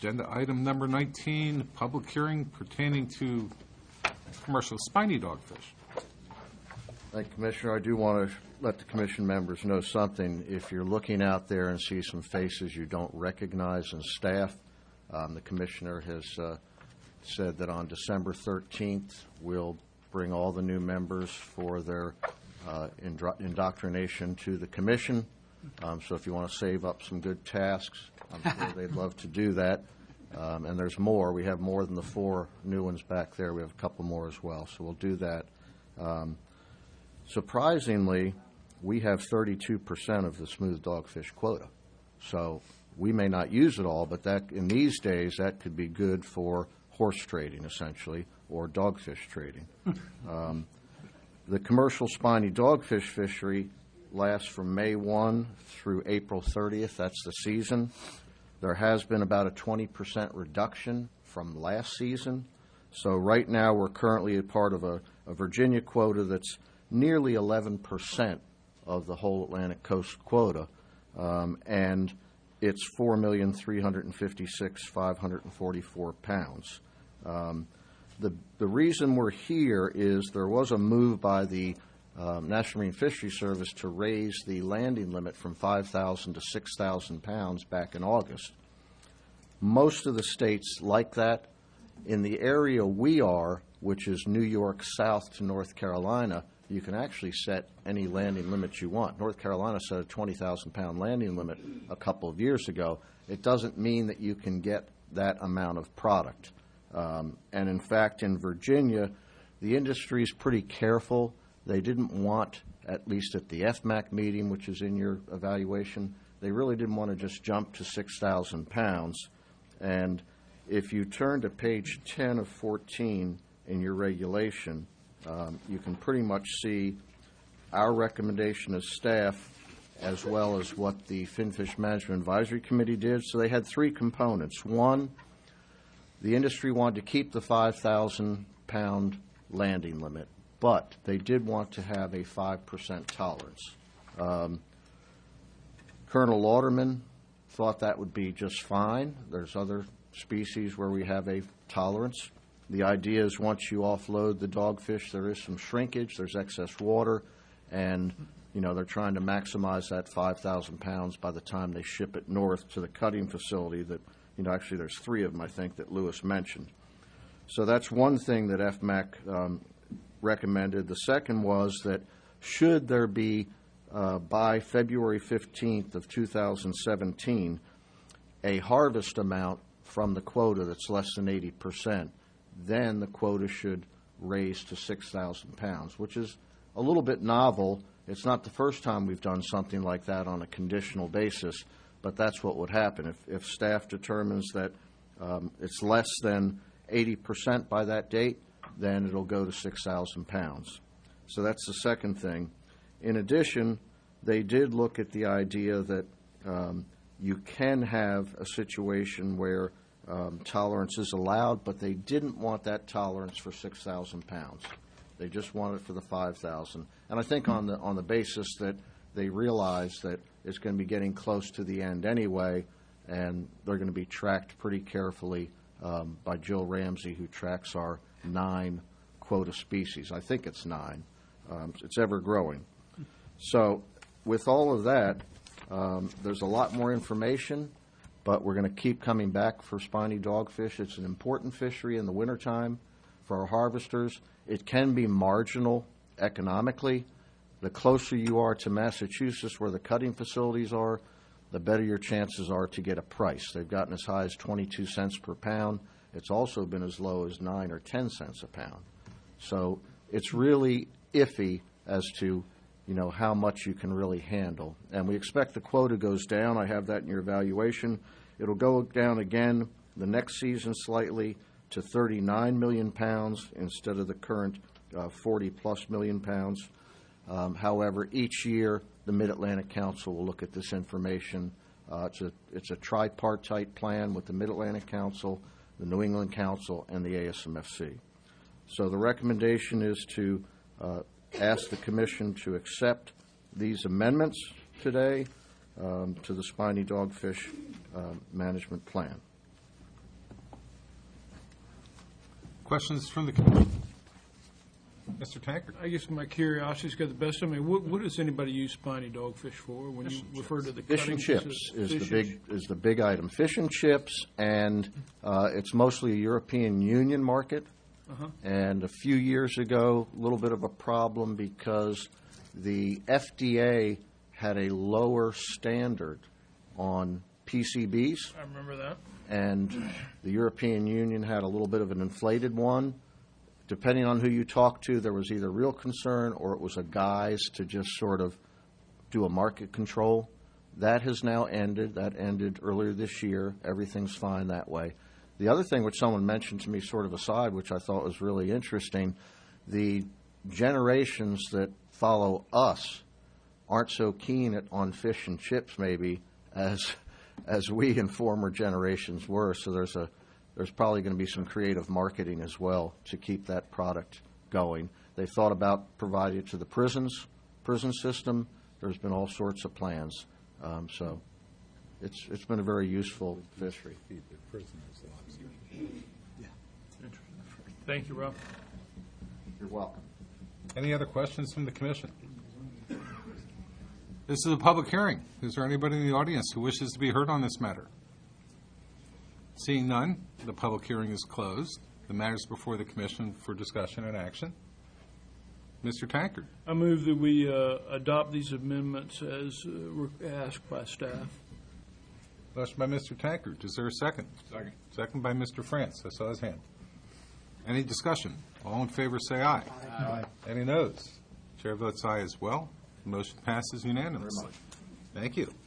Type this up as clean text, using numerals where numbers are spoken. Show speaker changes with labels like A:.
A: Agenda item number 19, public hearing pertaining to commercial spiny dogfish.
B: Thank you, Commissioner. I do want to let the commission members know something. If you're looking out there and see some faces you don't recognize in staff, the commissioner has said that on December 13th, we'll bring all the new members for their indoctrination to the commission. So if you want to save up some good tasks, I'm sure they'd love to do that. And there's more. We have more than the 4 new ones back there. We have a couple more as well, so we'll do that. Surprisingly, we have 32% of the smooth dogfish quota. So we may not use it all, but that in these days, that could be good for horse trading, essentially, or dogfish trading. The commercial spiny dogfish fishery lasts from May 1 through April 30th. That's the season. There has been about a 20% reduction from last season. So right now we're currently a part of a Virginia quota that's nearly 11% of the whole Atlantic coast quota, and it's 4,356,544 pounds. The reason we're here is there was a move by the National Marine Fisheries Service to raise the landing limit from 5,000 to 6,000 pounds back in August. Most of the states like that. In the area we are, which is New York south to North Carolina, you can actually set any landing limit you want. North Carolina set a 20,000-pound landing limit a couple of years ago. It doesn't mean that you can get that amount of product. And in fact, in Virginia, the industry is pretty careful. They didn't want, at least at the FMAC meeting, which is in your evaluation, they really didn't want to just jump to 6,000 pounds. And if you turn to page 10 of 14 in your regulation, you can pretty much see our recommendation as staff as well as what the Finfish Management Advisory Committee did. So they had 3 components. One, the industry wanted to keep the 5,000-pound landing limit, but they did want to have a 5% tolerance. Colonel Lauderman thought that would be just fine. There's other species where we have a tolerance. The idea is once you offload the dogfish, there is some shrinkage, there's excess water, and they're trying to maximize that 5,000 pounds by the time they ship it north to the cutting facility that, actually there's 3 of them, I think, that Lewis mentioned. So that's one thing that FMAC recommended. The second was that should there be, by February 15th of 2017, a harvest amount from the quota that's less than 80%, then the quota should raise to 6,000 pounds, which is a little bit novel. It's not the first time we've done something like that on a conditional basis, but that's what would happen. If staff determines that it's less than 80% by that date, then it'll go to 6,000 pounds. So that's the second thing. In addition, they did look at the idea that you can have a situation where tolerance is allowed, but they didn't want that tolerance for 6,000 pounds. They just want it for the 5,000. And I think on the basis that they realize that it's going to be getting close to the end anyway, and they're going to be tracked pretty carefully by Jill Ramsey, who tracks our 9 quota species. I think it's 9. It's ever growing. So with all of that, there's a lot more information, but we're going to keep coming back for spiny dogfish. It's an important fishery in the wintertime for our harvesters. It can be marginal economically. The closer you are to Massachusetts, where the cutting facilities are, the better your chances are to get a price. They've gotten as high as 22 cents per pound. It's also been as low as 9 or 10 cents a pound. So it's really iffy as to how much you can really handle. And we expect the quota goes down. I have that in your evaluation. It'll go down again the next season slightly to 39 million pounds instead of the current 40-plus million pounds. However, each year the Mid-Atlantic Council will look at this information. It's a tripartite plan with the Mid-Atlantic Council, the New England Council, and the ASMFC. So the recommendation is to ask the Commission to accept these amendments today to the spiny dogfish management plan.
A: questions from the commission? Mr. Tankard?
C: I guess my curiosity's got the best of me. What does anybody use spiny dogfish for when you refer to the
B: Fish and
C: cutting?
B: chips
C: Fish
B: is the big item. Fish and chips, and it's mostly a European Union market. And a few years ago, a little bit of a problem because the FDA had a lower standard on PCBs,
C: I remember that.
B: and the European Union had a little bit of an inflated one. Depending on who you talk to, there was either real concern or it was a guise to just sort of do a market control. That has now ended. That ended earlier this year. Everything's fine that way. The other thing which someone mentioned to me sort of aside, which I thought was really interesting, the generations that follow us aren't so keen on fish and chips maybe as we in former generations were. So there's probably going to be some creative marketing as well to keep that product going. They thought about providing it to the prison system. There's been all sorts of plans. So it's been a very useful fishery.
C: Thank you, Rob.
B: You're welcome.
A: Any other questions from the commission? This is a public hearing. Is there anybody in the audience who wishes to be heard on this matter? Seeing none, the public hearing is closed. The matter is before the commission for discussion and action. Mr. Tankard.
C: I move that we adopt these amendments as asked by staff.
A: Motion by Mr. Tankard. Is there a second? Second. Second by Mr. France. I saw his hand. Any discussion? All in favor say aye. Aye. Any noes? Chair votes aye as well. The motion passes unanimously. Thank you.